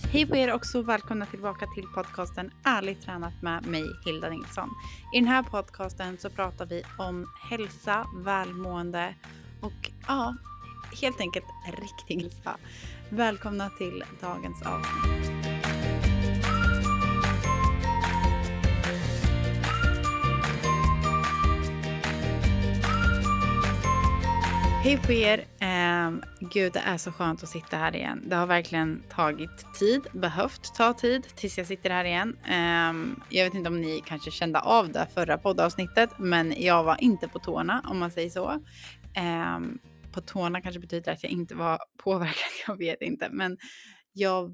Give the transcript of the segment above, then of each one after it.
Hej på er och så välkomna tillbaka till podcasten Ärligt tränat med mig Hilda Nilsson. I den här podcasten så pratar vi om hälsa, välmående och helt enkelt riktig hälsa. Välkomna till dagens avsnitt. Hej på er! Gud, det är så skönt att sitta här igen. Det har verkligen behövt ta tid tills jag sitter här igen. Jag vet inte om ni kanske kände av det förra poddavsnittet, men jag var inte på tårna om man säger så. På tårna kanske betyder att jag inte var påverkad, jag vet inte. Men jag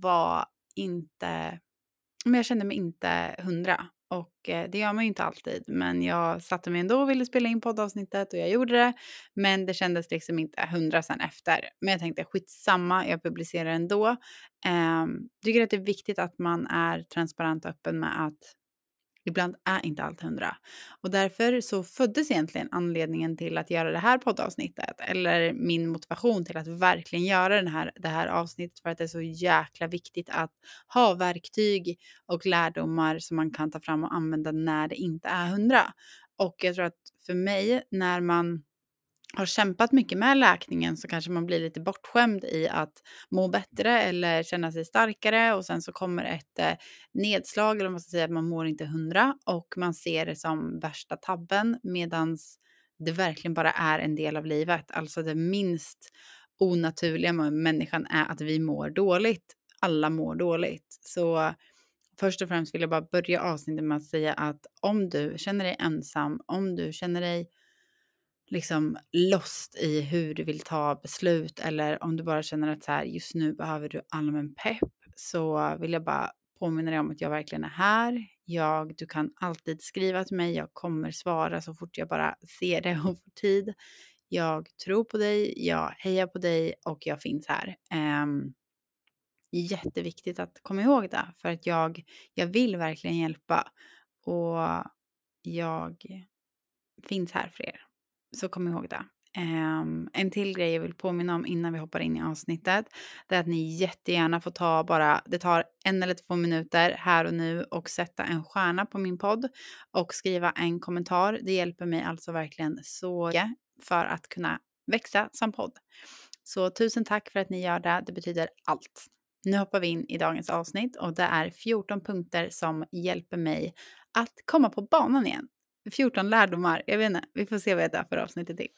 kände mig inte 100. Och det gör man ju inte alltid. Men jag satte mig ändå och ville spela in poddavsnittet och jag gjorde det. Men det kändes liksom inte 100 sen efter. Men jag tänkte skitsamma, jag publicerar ändå. Tycker att det är viktigt att man är transparent och öppen med att ibland är inte allt 100. Och därför så föddes egentligen anledningen till att göra det här poddavsnittet. Eller min motivation till att verkligen göra det här avsnittet. För att det är så jäkla viktigt att ha verktyg och lärdomar som man kan ta fram och använda när det inte är 100. Och jag tror att för mig, när man har kämpat mycket med läkningen, så kanske man blir lite bortskämd i att må bättre eller känna sig starkare, och sen så kommer ett nedslag, eller man ska säga att man mår inte 100 och man ser det som värsta tabben, medans det verkligen bara är en del av livet. Alltså det minst onaturliga med människan är att vi mår dåligt. Alla mår dåligt. Så först och främst vill jag bara börja avsnittet med att säga att om du känner dig ensam, om du känner dig liksom lost i hur du vill ta beslut, eller om du bara känner att så här, just nu behöver du allmän pepp, så vill jag bara påminna dig om att jag verkligen är här. Du kan alltid skriva till mig, jag kommer svara så fort jag bara ser det och får tid. Jag tror på dig, jag hejar på dig och jag finns här. Jätteviktigt att komma ihåg det, för att jag vill verkligen hjälpa och jag finns här för er. Så kom ihåg det. En till grej jag vill påminna om innan vi hoppar in i avsnittet, det är att ni jättegärna får det tar 1 eller 2 minuter här och nu och sätta en stjärna på min podd och skriva en kommentar. Det hjälper mig alltså verkligen så mycket för att kunna växa som podd. Så tusen tack för att ni gör det. Det betyder allt. Nu hoppar vi in i dagens avsnitt och det är 14 punkter som hjälper mig att komma på banan igen. 14 lärdomar, jag vet inte, vi får se vad det är för avsnittet till.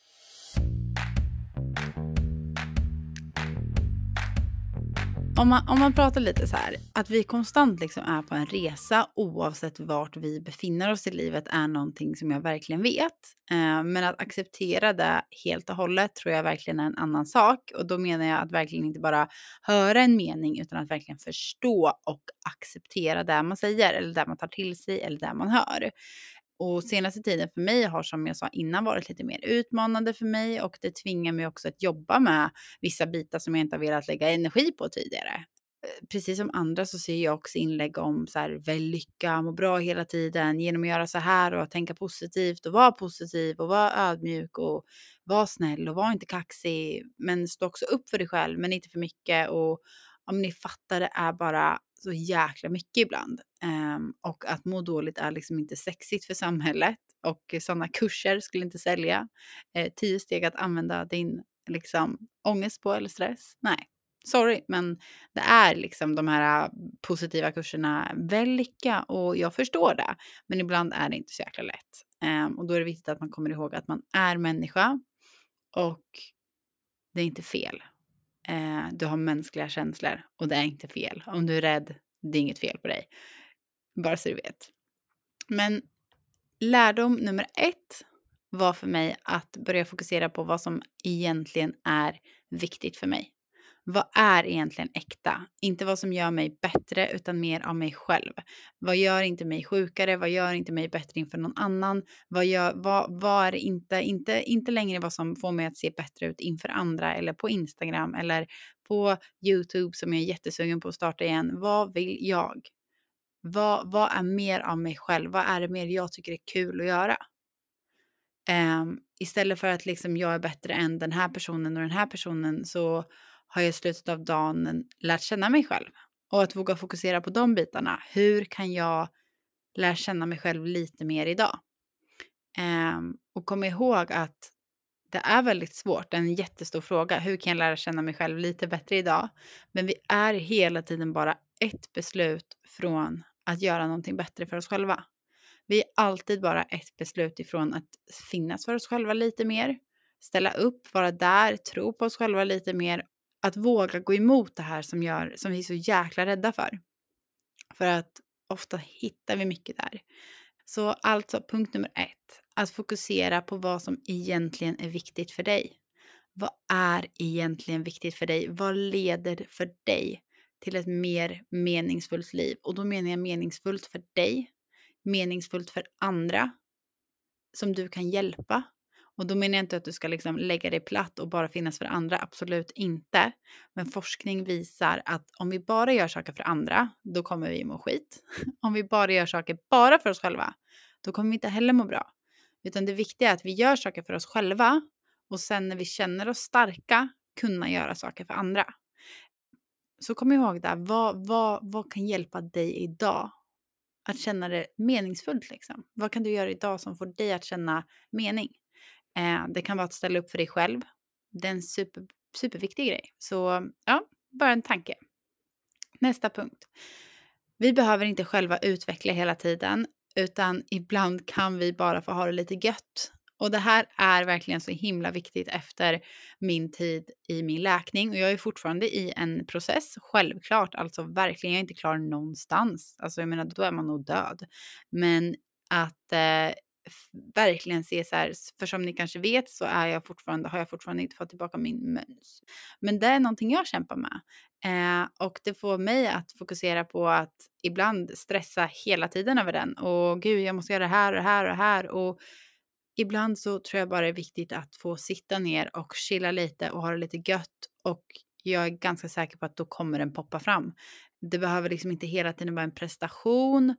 Om man pratar lite så här, att vi konstant liksom är på en resa oavsett vart vi befinner oss i livet är någonting som jag verkligen vet. Men att acceptera det helt och hållet tror jag verkligen är en annan sak. Och då menar jag att verkligen inte bara höra en mening, utan att verkligen förstå och acceptera det man säger, eller det man tar till sig, eller det man hör. Och senaste tiden för mig har, som jag sa innan, varit lite mer utmanande för mig, och det tvingar mig också att jobba med vissa bitar som jag inte har velat lägga energi på tidigare. Precis som andra så ser jag också inlägg om så här, välj lycka, må bra hela tiden genom att göra så här och tänka positivt och vara positiv och vara ödmjuk och vara snäll och vara inte kaxig, men stå också upp för dig själv men inte för mycket. Och om ni fattar, det är bara så jäkla mycket ibland. Och att må dåligt är liksom inte sexigt för samhället, och sådana kurser skulle inte sälja. 10 steg att använda din liksom ångest på eller stress. Nej, sorry, men det är liksom de här positiva kurserna väl lycka, och jag förstår det. Men ibland är det inte så jäkla lätt. Och då är det viktigt att man kommer ihåg att man är människa och det är inte fel. Du har mänskliga känslor och det är inte fel. Om du är rädd, det är inget fel på dig. Bara så du vet. Men lärdom nummer 1 var för mig att börja fokusera på vad som egentligen är viktigt för mig. Vad är egentligen äkta? Inte vad som gör mig bättre, utan mer av mig själv. Vad gör inte mig sjukare? Vad gör inte mig bättre inför någon annan? Vad är inte längre vad som får mig att se bättre ut inför andra, eller på Instagram eller på YouTube som jag är jättesugen på att starta igen. Vad vill jag? Vad är mer av mig själv? Vad är det mer jag tycker är kul att göra? Istället för att liksom jag är bättre än den här personen och den här personen, så har jag i slutet av dagen lärt känna mig själv. Och att våga fokusera på de bitarna. Hur kan jag lära känna mig själv lite mer idag? Och kom ihåg att det är väldigt svårt, en jättestor fråga. Hur kan jag lära känna mig själv lite bättre idag? Men vi är hela tiden bara ett beslut från att göra någonting bättre för oss själva. Vi är alltid bara ett beslut ifrån att finnas för oss själva lite mer, ställa upp, vara där, tro på oss själva lite mer, att våga gå emot det här som vi är så jäkla rädda för. För att ofta hittar vi mycket där. Så alltså punkt nummer 1, att fokusera på vad som egentligen är viktigt för dig. Vad är egentligen viktigt för dig? Vad leder för dig till ett mer meningsfullt liv? Och då menar jag meningsfullt för dig, meningsfullt för andra som du kan hjälpa. Och då menar jag inte att du ska liksom lägga dig platt och bara finnas för andra, absolut inte. Men forskning visar att om vi bara gör saker för andra, då kommer vi må skit. Om vi bara gör saker bara för oss själva, då kommer vi inte heller må bra. Utan det viktiga är att vi gör saker för oss själva och sen när vi känner oss starka kunna göra saker för andra. Så kom ihåg det, vad kan hjälpa dig idag att känna det meningsfullt liksom? Vad kan du göra idag som får dig att känna mening? Det kan vara att ställa upp för dig själv. Det är en superviktig grej. Så ja, bara en tanke. Nästa punkt. Vi behöver inte själva utveckla hela tiden, utan ibland kan vi bara få ha det lite gött. Och det här är verkligen så himla viktigt efter min tid i min läkning. Och jag är fortfarande i en process, självklart. Alltså verkligen, jag är inte klar någonstans. Alltså jag menar, då är man nog död. Men att verkligen se så här, för som ni kanske vet så har jag fortfarande inte fått tillbaka min mens. Men det är någonting jag kämpar med. Och det får mig att fokusera på att ibland stressa hela tiden över den. Och gud, jag måste göra det här och det här och det här. Och ibland så tror jag bara det är viktigt att få sitta ner och chilla lite och ha det lite gött. Och jag är ganska säker på att då kommer den poppa fram. Det behöver liksom inte hela tiden vara en prestation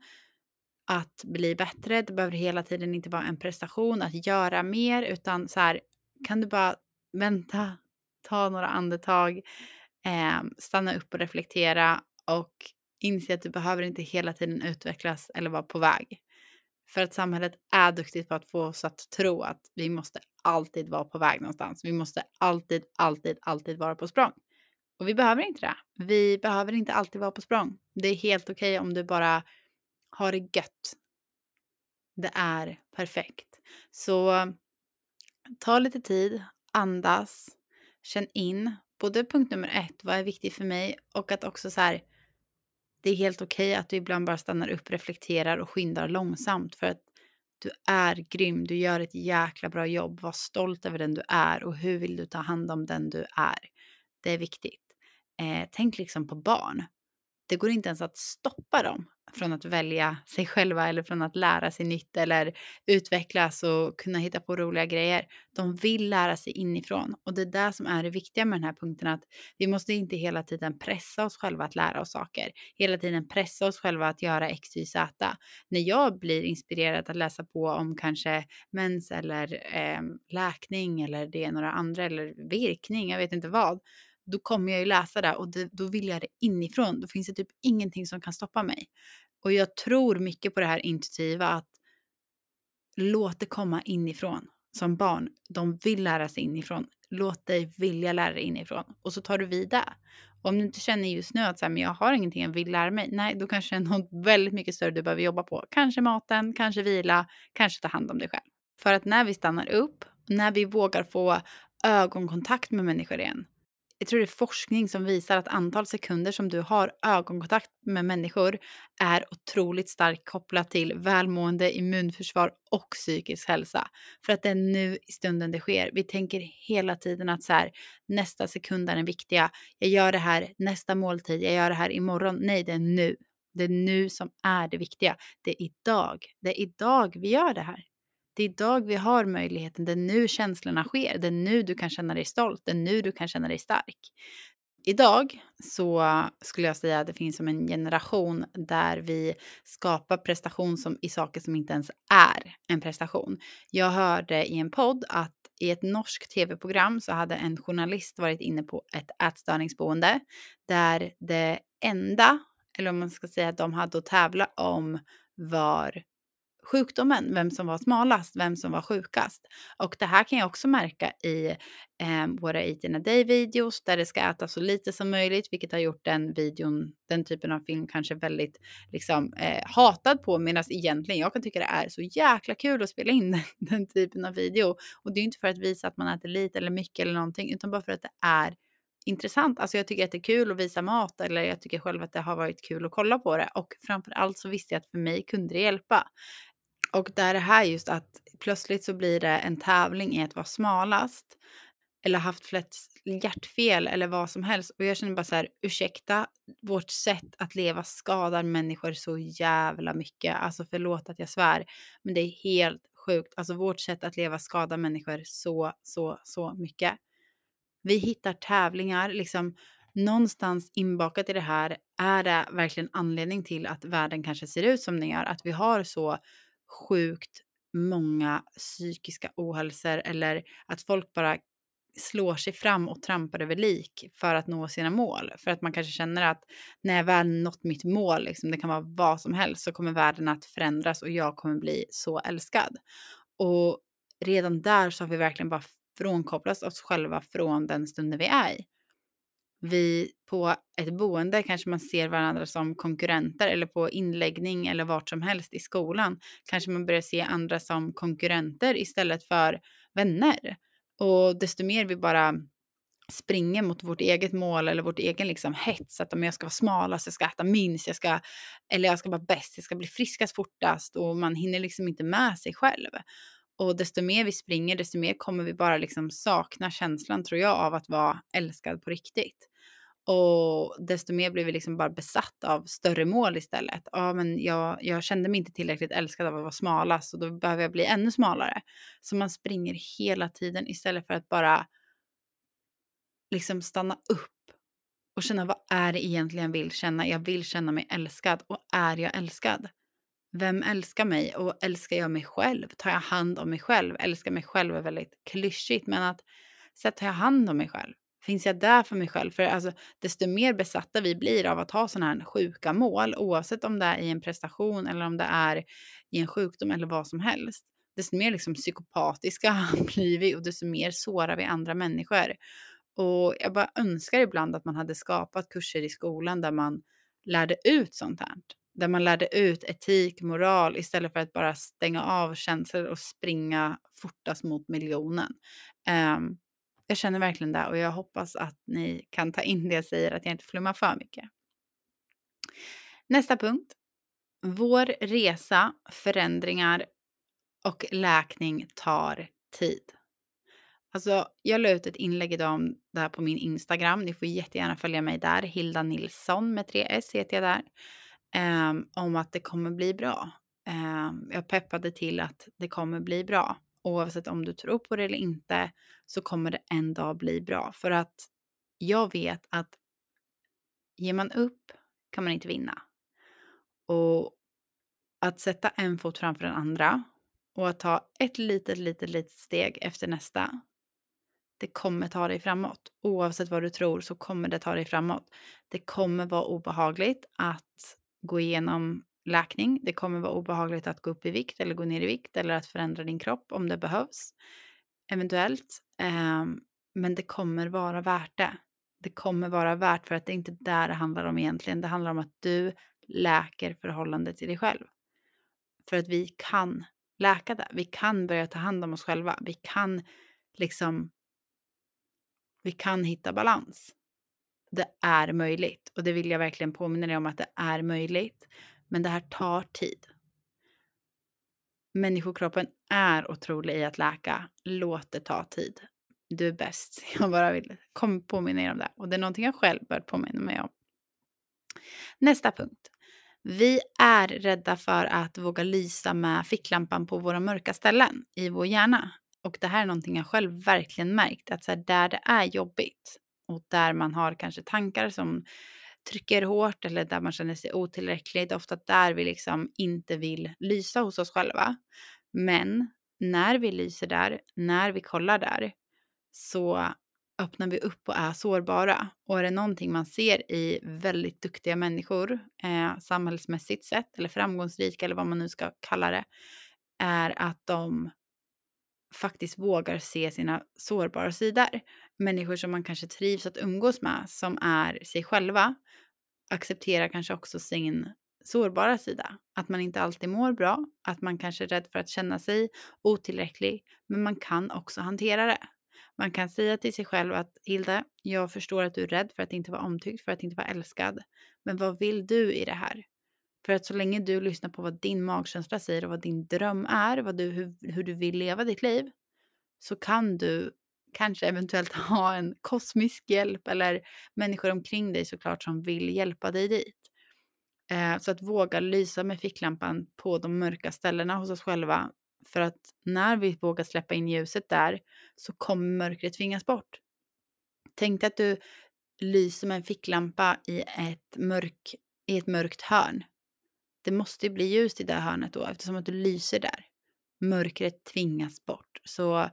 att bli bättre. Det behöver hela tiden inte vara en prestation att göra mer. Utan så här, kan du bara vänta, ta några andetag, stanna upp och reflektera och inse att du behöver inte hela tiden utvecklas eller vara på väg. För att samhället är duktigt på att få oss att tro att vi måste alltid vara på väg någonstans. Vi måste alltid vara på språng. Och vi behöver inte det. Vi behöver inte alltid vara på språng. Det är helt okej om du bara har det gött. Det är perfekt. Så ta lite tid, andas, känn in. Både punkt nummer 1, vad är viktigt för mig? Och att också så här, det är helt okej att du ibland bara stannar upp, reflekterar och skyndar långsamt. För att du är grym, du gör ett jäkla bra jobb. Var stolt över den du är och hur vill du ta hand om den du är. Det är viktigt. Tänk liksom på barn. Det går inte ens att stoppa dem från att välja sig själva eller från att lära sig nytt eller utvecklas och kunna hitta på roliga grejer. De vill lära sig inifrån och det är det som är det viktiga med den här punkten, att vi måste inte hela tiden pressa oss själva att lära oss saker. Hela tiden pressa oss själva att göra X, Y, Z. När jag blir inspirerad att läsa på om kanske mens eller läkning eller det är några andra eller virkning, jag vet inte vad. Då kommer jag ju läsa det och då vill jag det inifrån. Då finns det typ ingenting som kan stoppa mig. Och jag tror mycket på det här intuitiva, att låt det komma inifrån. Som barn, de vill lära sig inifrån. Låt dig vilja lära dig inifrån. Och så tar du vid det. Om du inte känner just nu att så här, men jag har ingenting jag vill lära mig. Nej, då kanske det är något väldigt mycket större du behöver jobba på. Kanske maten, kanske vila, kanske ta hand om dig själv. För att när vi stannar upp, när vi vågar få ögonkontakt med människor igen. Jag tror det är forskning som visar att antal sekunder som du har ögonkontakt med människor är otroligt starkt kopplat till välmående, immunförsvar och psykisk hälsa. För att det är nu i stunden det sker. Vi tänker hela tiden att så här, nästa sekund är den viktiga. Jag gör det här nästa måltid, jag gör det här imorgon. Nej, det är nu. Det är nu som är det viktiga. Det är idag. Det är idag vi gör det här. Det är idag vi har möjligheten, det är nu känslorna sker, det är nu du kan känna dig stolt, det är nu du kan känna dig stark. Idag så skulle jag säga att det finns som en generation där vi skapar prestation som i saker som inte ens är en prestation. Jag hörde i en podd att i ett norskt tv-program så hade en journalist varit inne på ett ätstörningsboende där det enda, eller om man ska säga att de hade att tävla om, var sjukdomen, vem som var smalast, vem som var sjukast. Och det här kan jag också märka i våra Eat in a Day-videos där det ska ätas så lite som möjligt, vilket har gjort den typen av film kanske väldigt liksom, hatad på, medan egentligen jag kan tycka det är så jäkla kul att spela in den typen av video. Och det är inte för att visa att man äter lite eller mycket eller någonting, utan bara för att det är intressant. Alltså jag tycker att det är kul att visa mat, eller jag tycker själv att det har varit kul att kolla på det. Och framför allt så visste jag att för mig kunde det hjälpa. Och där är det här just att plötsligt så blir det en tävling i att vara smalast eller haft flest hjärtfel eller vad som helst. Och jag känner bara så här, ursäkta, vårt sätt att leva skadar människor så jävla mycket. Alltså förlåt att jag svär, men det är helt sjukt. Alltså vårt sätt att leva skadar människor så mycket. Vi hittar tävlingar, liksom någonstans inbakat i det här är det verkligen anledning till att världen kanske ser ut som den gör. Att vi har så sjukt många psykiska ohälsor, eller att folk bara slår sig fram och trampar över lik för att nå sina mål. För att man kanske känner att när jag väl nått mitt mål, liksom, det kan vara vad som helst, så kommer världen att förändras och jag kommer bli så älskad. Och redan där så har vi verkligen bara frånkopplat oss själva från den stunden vi är i. Vi på ett boende kanske man ser varandra som konkurrenter, eller på inläggning eller vart som helst i skolan kanske man börjar se andra som konkurrenter istället för vänner. Och desto mer vi bara springer mot vårt eget mål eller vårt egen liksom hets, att om jag ska vara smalast, jag ska äta minst, jag ska vara bäst, jag ska bli friskast fortast, och man hinner liksom inte med sig själv. Och desto mer vi springer, desto mer kommer vi bara liksom sakna känslan, tror jag, av att vara älskad på riktigt. Och desto mer blir vi liksom bara besatt av större mål istället. Ja, men jag kände mig inte tillräckligt älskad av att vara smalast, och då behöver jag bli ännu smalare. Så man springer hela tiden istället för att bara liksom stanna upp och känna, vad är det egentligen jag vill känna? Jag vill känna mig älskad, och är jag älskad? Vem älskar mig? Och älskar jag mig själv? Tar jag hand om mig själv? Älskar mig själv är väldigt klyschigt, men att så tar jag hand om mig själv? Finns jag där för mig själv? För alltså, desto mer besatta vi blir av att ha sådana här sjuka mål, oavsett om det är i en prestation eller om det är i en sjukdom eller vad som helst, desto mer liksom psykopatiska blir vi, och desto mer sårar vi andra människor. Och jag bara önskar ibland att man hade skapat kurser i skolan där man lärde ut sånt här. Där man lärde ut etik, moral, istället för att bara stänga av känslor och springa fortast mot miljonen. Jag känner verkligen det, och jag hoppas att ni kan ta in det jag säger, att jag inte flummar för mycket. Nästa punkt. Vår resa, förändringar och läkning tar tid. Alltså, jag la ut ett inlägg idag om det här på min Instagram. Ni får jättegärna följa mig där. Hilda Nilsson med 3S heter jag där. Om att det kommer bli bra. Jag peppade till att det kommer bli bra. Oavsett om du tror på det eller inte, så kommer det en dag bli bra. För att jag vet att ger man upp kan man inte vinna. Och att sätta en fot framför den andra och att ta ett litet steg efter nästa, det kommer ta dig framåt. Oavsett vad du tror så kommer det ta dig framåt. Det kommer vara obehagligt att gå igenom läkning. Det kommer vara obehagligt att gå upp i vikt eller gå ner i vikt, eller att förändra din kropp om det behövs. Eventuellt. Men det kommer vara värt det. Det kommer vara värt, för att det är inte där det handlar om egentligen. Det handlar om att du läker förhållandet till dig själv. För att vi kan läka det. Vi kan börja ta hand om oss själva. Vi kan hitta balans. Det är möjligt, och det vill jag verkligen påminna dig om, att det är möjligt. Men det här tar tid. Människokroppen är otrolig i att läka. Låt det ta tid. Du är bäst. Jag bara vill påminna er om det. Och det är någonting jag själv bör påminna mig om. Nästa punkt. Vi är rädda för att våga lysa med ficklampan på våra mörka ställen i vår hjärna. Och det här är någonting jag själv verkligen märkt. Att så här, där det är jobbigt och där man har kanske tankar som trycker hårt, eller där man känner sig otillräcklig. Det är ofta där vi liksom inte vill lysa hos oss själva. Men när vi lyser där, när vi kollar där, så öppnar vi upp och är sårbara. Och är det någonting man ser i väldigt duktiga människor, samhällsmässigt sett, eller framgångsrika eller vad man nu ska kalla det, är att de faktiskt vågar se sina sårbara sidor. Människor som man kanske trivs att umgås med, som är sig själva, accepterar kanske också sin sårbara sida. Att man inte alltid mår bra, att man kanske är rädd för att känna sig otillräcklig, men man kan också hantera det. Man kan säga till sig själv att Hilda, jag förstår att du är rädd för att inte vara omtyckt, för att inte vara älskad. Men vad vill du i det här? För att så länge du lyssnar på vad din magkänsla säger och vad din dröm är, hur du vill leva ditt liv, så kan du kanske eventuellt ha en kosmisk hjälp eller människor omkring dig såklart som vill hjälpa dig dit. Så att våga lysa med ficklampan på de mörka ställena hos oss själva. För att när vi vågar släppa in ljuset där så kommer mörkret tvingas bort. Tänk dig att du lyser med en ficklampa i ett mörkt hörn. Det måste ju bli ljust i det hörnet då eftersom att du lyser där. Mörkret tvingas bort. Så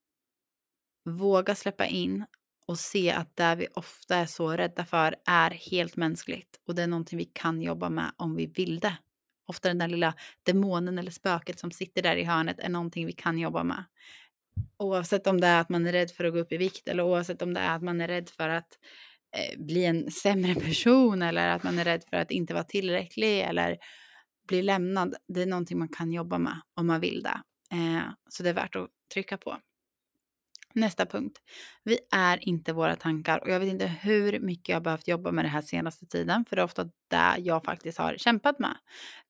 våga släppa in och se att det vi ofta är så rädda för är helt mänskligt. Och det är någonting vi kan jobba med om vi vill det. Ofta den där lilla demonen eller spöket som sitter där i hörnet är någonting vi kan jobba med. Oavsett om det är att man är rädd för att gå upp i vikt eller oavsett om det är att man är rädd för att bli en sämre person eller att man är rädd för att inte vara tillräcklig eller bli lämnad. Det är någonting man kan jobba med om man vill det. Så det är värt att trycka på. Nästa punkt. Vi är inte våra tankar och jag vet inte hur mycket jag har behövt jobba med det här senaste tiden för det är ofta det jag faktiskt har kämpat med.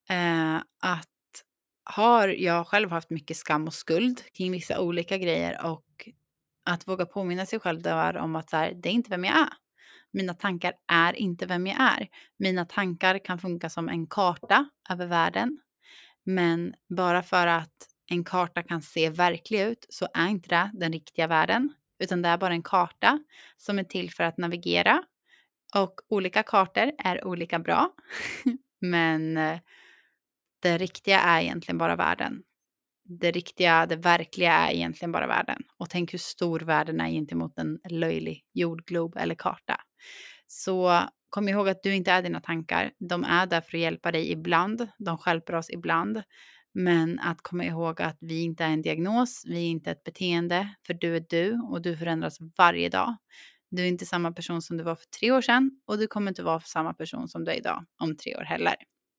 Att har jag själv haft mycket skam och skuld kring vissa olika grejer och att våga påminna sig själv där om att så här, det är inte vem jag är. Mina tankar är inte vem jag är. Mina tankar kan funka som en karta över världen. Men bara för att en karta kan se verklig ut så är inte det den riktiga världen. Utan det är bara en karta som är till för att navigera. Och olika kartor är olika bra. Men det riktiga är egentligen bara världen. Det verkliga är egentligen bara världen. Och tänk hur stor världen är gentemot en löjlig jordglob eller karta. Så kom ihåg att du inte är dina tankar. De är där för att hjälpa dig ibland. De stjälper oss ibland. Men att komma ihåg att vi inte är en diagnos. Vi är inte ett beteende. För du är du och du förändras varje dag. Du är inte samma person som du var för 3 år sedan. Och du kommer inte vara samma person som du är idag om 3 år heller.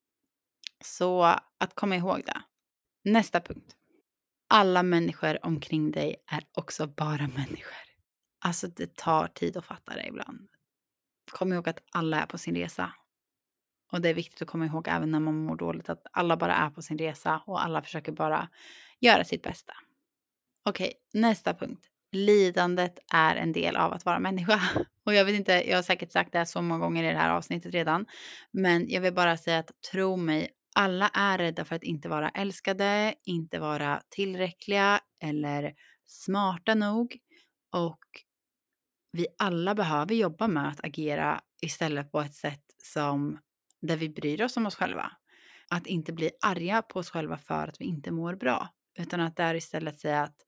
Så att komma ihåg det. Nästa punkt. Alla människor omkring dig är också bara människor. Alltså det tar tid att fatta det ibland. Kom ihåg att alla är på sin resa. Och det är viktigt att komma ihåg även när man mår dåligt att alla bara är på sin resa och alla försöker bara göra sitt bästa. Okej, nästa punkt. Lidandet är en del av att vara människa. Och jag vet inte, jag har säkert sagt det här så många gånger i det här avsnittet redan. Men jag vill bara säga att tro mig, alla är rädda för att inte vara älskade, inte vara tillräckliga eller smarta nog. Och vi alla behöver jobba med att agera istället på ett sätt som där vi bryr oss om oss själva. Att inte bli arga på oss själva för att vi inte mår bra. Utan att där istället säga att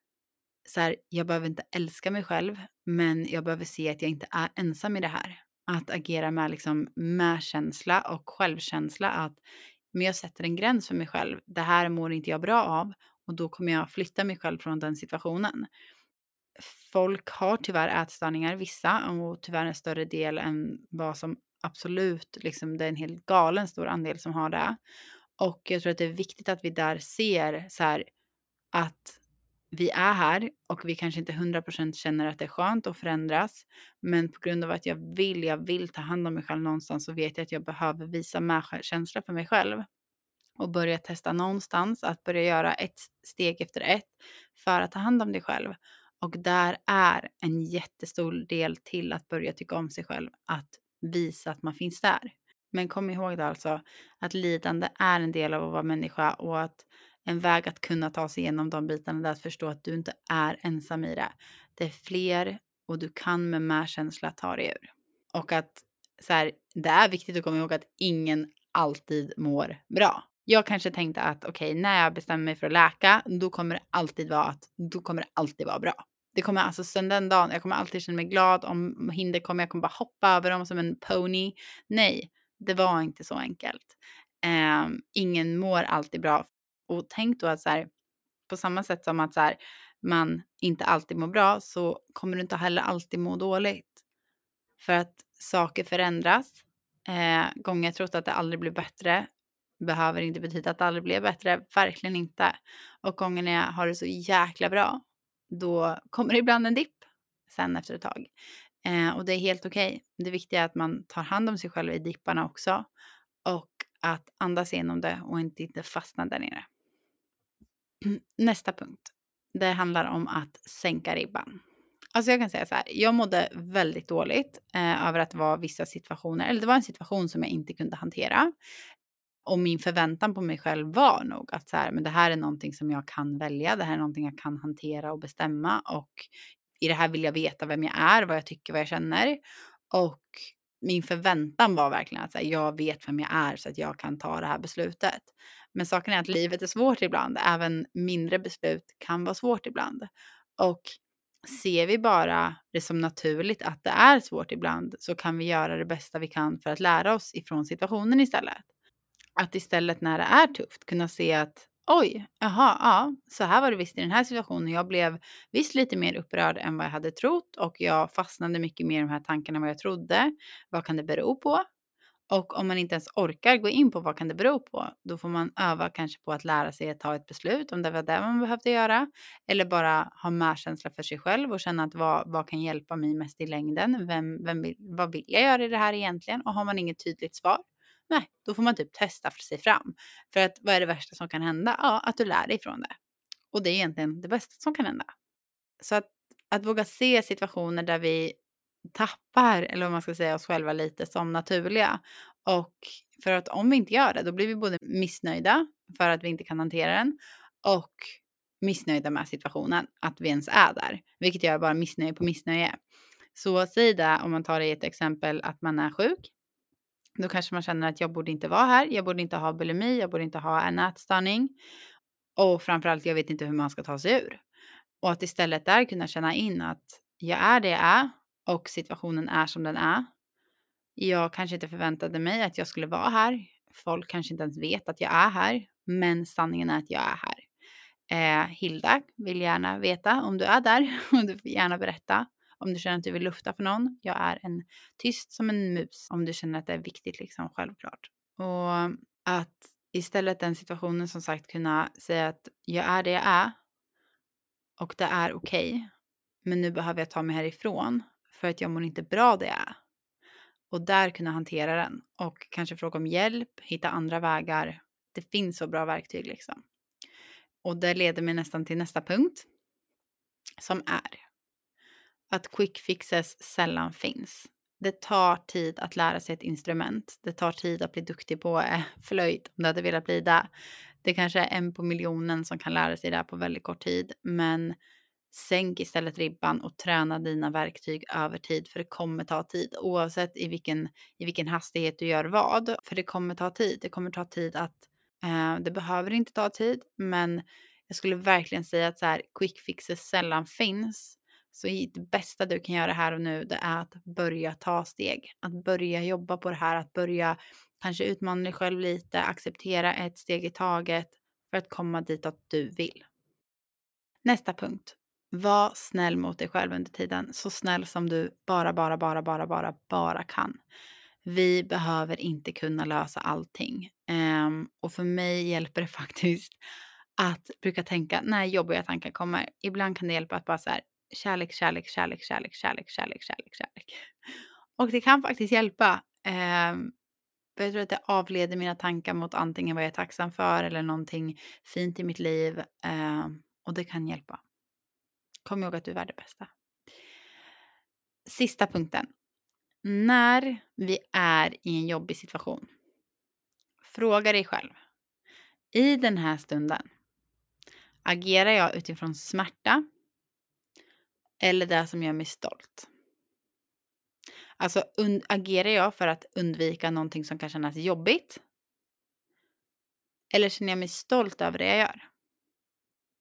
så här, jag behöver inte älska mig själv, men jag behöver se att jag inte är ensam i det här. Att agera med liksom medkänsla och självkänsla. Att men jag sätter en gräns för mig själv. Det här mår inte jag bra av och då kommer jag flytta mig själv från den situationen. Folk har tyvärr ätstörningar, vissa, och tyvärr en större del än vad som absolut, liksom, det är en helt galen stor andel som har det. Och jag tror att det är viktigt att vi där ser så här, att vi är här och vi kanske inte 100% känner att det är skönt att förändras. Men på grund av att jag vill ta hand om mig själv någonstans så vet jag att jag behöver visa medkänsla för mig själv. Och börja testa någonstans att börja göra ett steg efter ett för att ta hand om dig själv. Och där är en jättestor del till att börja tycka om sig själv. Att visa att man finns där. Men kom ihåg det alltså att lidande är en del av att vara människa och att en väg att kunna ta sig igenom de bitarna är att förstå att du inte är ensam i det. Det är fler och du kan med medkänsla ta dig ur. Och att så här, det är viktigt att komma ihåg att ingen alltid mår bra. Jag kanske tänkte att okej, när jag bestämmer mig för att läka, då kommer det alltid vara bra. Det kommer alltså sen den dagen, jag kommer alltid känna mig glad om hinder kommer, jag kommer bara hoppa över dem som en pony. Nej, det var inte så enkelt. Ingen mår alltid bra. Och tänk då att så här, på samma sätt som att så här, man inte alltid mår bra, så kommer du inte heller alltid må dåligt. För att saker förändras. Gånger jag trott att det aldrig blir bättre behöver inte betyda att det aldrig blir bättre. Verkligen inte. Och gånger när jag har det så jäkla bra, då kommer det ibland en dipp sen efter ett tag. Och det är helt okej. Det viktiga är att man tar hand om sig själv i dipparna också. Och att andas igenom det och inte fastna där nere. Nästa punkt. Det handlar om att sänka ribban. Alltså jag kan säga så här, jag mådde väldigt dåligt över att det var vissa situationer, eller det var en situation som jag inte kunde hantera. Och min förväntan på mig själv var nog att så här, men det här är någonting som jag kan välja, det här är någonting jag kan hantera och bestämma. Och i det här vill jag veta vem jag är, vad jag tycker, vad jag känner. Och min förväntan var verkligen att så här, jag vet vem jag är så att jag kan ta det här beslutet. Men saken är att livet är svårt ibland, även mindre beslut kan vara svårt ibland. Och ser vi bara det som naturligt att det är svårt ibland, så kan vi göra det bästa vi kan för att lära oss ifrån situationen istället. Att istället när det är tufft kunna se att oj, jaha, ja, så här var det visst i den här situationen. Jag blev visst lite mer upprörd än vad jag hade trott och jag fastnade mycket mer i de här tankarna än vad jag trodde. Vad kan det bero på? Och om man inte ens orkar gå in på vad kan det bero på, då får man öva kanske på att lära sig att ta ett beslut om det var det man behövde göra. Eller bara ha medkänsla för sig själv och känna att vad kan hjälpa mig mest i längden? Vad vill jag göra i det här egentligen? Och har man inget tydligt svar, nej, då får man typ testa för sig fram. För att vad är det värsta som kan hända? Ja, att du lär dig från det. Och det är egentligen det bästa som kan hända. Så att våga se situationer där vi tappar, eller vad man ska säga, oss själva lite som naturliga. Och för att om vi inte gör det, då blir vi både missnöjda för att vi inte kan hantera den och missnöjda med situationen, att vi ens är där. Vilket gör bara missnöje på missnöje. Så säg det, om man tar det i ett exempel att man är sjuk. Då kanske man känner att jag borde inte vara här, jag borde inte ha bulimi, jag borde inte ha en ätstörning. Och framförallt, jag vet inte hur man ska ta sig ur. Och att istället där kunna känna in att jag är det jag är och situationen är som den är. Jag kanske inte förväntade mig att jag skulle vara här. Folk kanske inte ens vet att jag är här. Men sanningen är att jag är här. Hilda vill gärna veta om du är där. Och du får gärna berätta om du känner att du vill lufta för någon. Jag är en tyst som en mus. Om du känner att det är viktigt, liksom, självklart. Och att istället den situationen som sagt kunna säga att jag är det jag är. Och det är okej. Men nu behöver jag ta mig härifrån. För att jag mår inte bra det jag är. Och där kunna hantera den. Och kanske fråga om hjälp. Hitta andra vägar. Det finns så bra verktyg liksom. Och det leder mig nästan till nästa punkt. Som är att quick fixes sällan finns. Det tar tid att lära sig ett instrument. Det tar tid att bli duktig på flöjt om du hade velat bli det. Det kanske är 1 på miljonen som kan lära sig det på väldigt kort tid. Men sänk istället ribban och träna dina verktyg över tid. För det kommer ta tid. Oavsett i vilken hastighet du gör vad. För det kommer ta tid. Det kommer ta tid att... det behöver inte ta tid. Men jag skulle verkligen säga att så här, quick fixes sällan finns. Så det bästa du kan göra här och nu, det är att börja ta steg. Att börja jobba på det här. Att börja kanske utmana dig själv lite. Acceptera ett steg i taget. För att komma dit att du vill. Nästa punkt. Var snäll mot dig själv under tiden. Så snäll som du bara kan. Vi behöver inte kunna lösa allting. Och för mig hjälper det faktiskt att brukar tänka när jobbiga tankar kommer. Ibland kan det hjälpa att bara så här, kärlek. Och det kan faktiskt hjälpa. För jag tror att det avleder mina tankar mot antingen vad jag är tacksam för eller någonting fint i mitt liv. Och det kan hjälpa. Kom ihåg att du är värd det bästa. Sista punkten. När vi är i en jobbig situation. Fråga dig själv. I den här stunden. Agerar jag utifrån smärta? Eller det som gör mig stolt? Alltså agerar jag för att undvika någonting som kan kännas jobbigt? Eller känner jag mig stolt över det jag gör?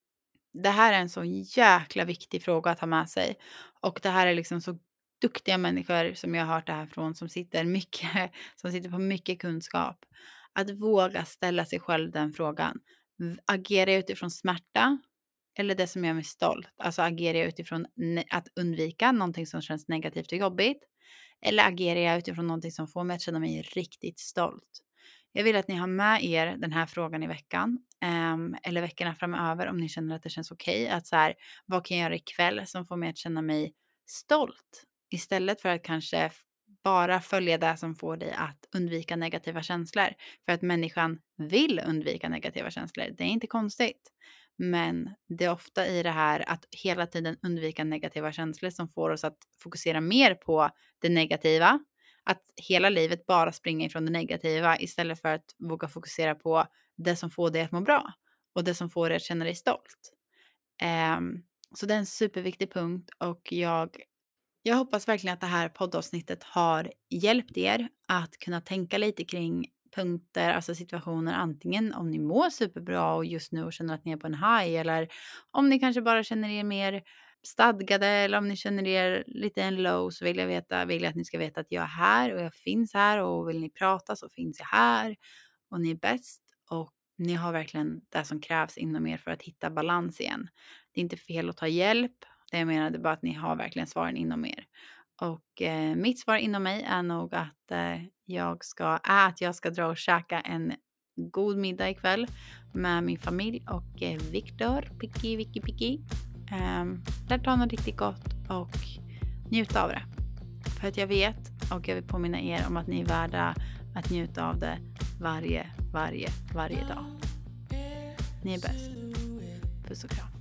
det här är en så jäkla viktig fråga att ha med sig. Och det här är liksom så duktiga människor som jag har hört det här från som sitter på mycket kunskap. Att våga ställa sig själv den frågan. Agerar jag utifrån smärta eller det som gör mig stolt? Alltså agerar jag utifrån att undvika någonting som känns negativt och jobbigt? Eller agerar jag utifrån någonting som får mig att känna mig riktigt stolt? Jag vill att ni har med er den här frågan i veckan. Eller veckorna framöver om ni känner att det känns okej. Att så här, vad kan jag göra ikväll som får mig att känna mig stolt? Istället för att kanske bara följa det som får dig att undvika negativa känslor. För att människan vill undvika negativa känslor. Det är inte konstigt. Men det är ofta i det här att hela tiden undvika negativa känslor som får oss att fokusera mer på det negativa. Att hela livet bara springa ifrån det negativa istället för att våga fokusera på det som får dig att må bra. Och det som får dig att känna dig stolt. Så det är en superviktig punkt och jag hoppas verkligen att det här poddavsnittet har hjälpt er att kunna tänka lite kring punkter, alltså situationer, antingen om ni mår superbra och just nu känner att ni är på en high eller om ni kanske bara känner er mer stadgade eller om ni känner er lite en low så vill jag att ni ska veta att jag är här och jag finns här och vill ni prata så finns jag här och ni är bäst och ni har verkligen det som krävs inom er för att hitta balans igen. Det är inte fel att ta hjälp. Det jag menade bara att ni har verkligen svaren inom er. Och mitt svar inom mig är nog att jag ska dra och käka en god middag ikväll med min familj och Viktor, Vicky. Där ta något riktigt gott och njuta av det. För att jag vet och jag vill påminna er om att ni är värda att njuta av det varje dag. Ni är bäst. Puss och kram.